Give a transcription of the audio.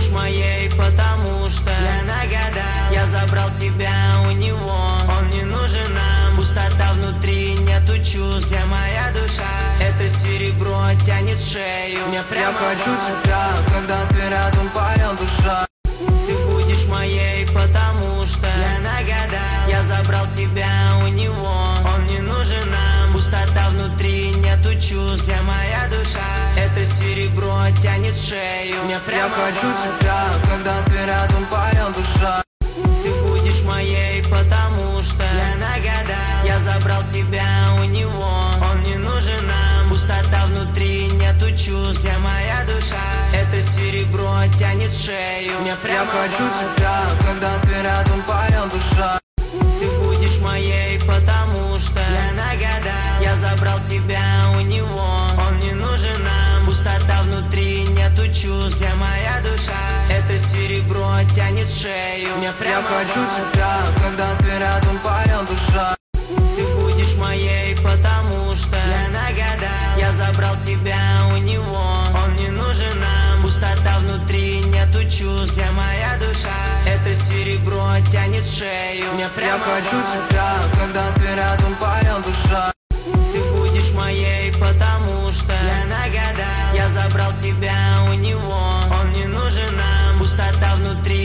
будешь моей, потому что я нагадал. Я забрал тебя у него, он не нужен нам. Пустота внутри, нету чувств, где моя душа. Это серебро тянет шею мне прямо. Я хочу тебя, когда ты рядом, поет душа. Ты будешь моей, потому что я нагадал. Я забрал тебя у него, он не нужен нам. Пустота внутри, нету чувств, где моя душа. Это серебро тянет шею мне прямо. Я хочу тебя, когда ты рядом, поет душа. Ты будешь моей, потому что я нагадал. Я забрал тебя у него, он не нужен нам. Пустота внутри, нету чувств, где моя душа. Это серебро тянет шею мне прямо. Я хочу тебя, когда ты рядом, поет душа. Ты будешь моей, потому что я нагадал. Я забрал тебя у него, он не нужен нам. Пустота внутри, нету чувств, где моя душа. Это серебро тянет шею мне прямо. Я хочу тебя, когда ты рядом, поет душа. Ты будешь моей, потому что я нагадал. Я забрал тебя у него, он не нужен нам. Пустота внутри, нету чувств, где моя душа. Это серебро тянет шею мне прямо. Я хочу тебя, когда ты рядом, поет душа. Ты будешь моей, потому что я нагадал. Я забрал тебя у него, он не нужен нам. Пустота внутри,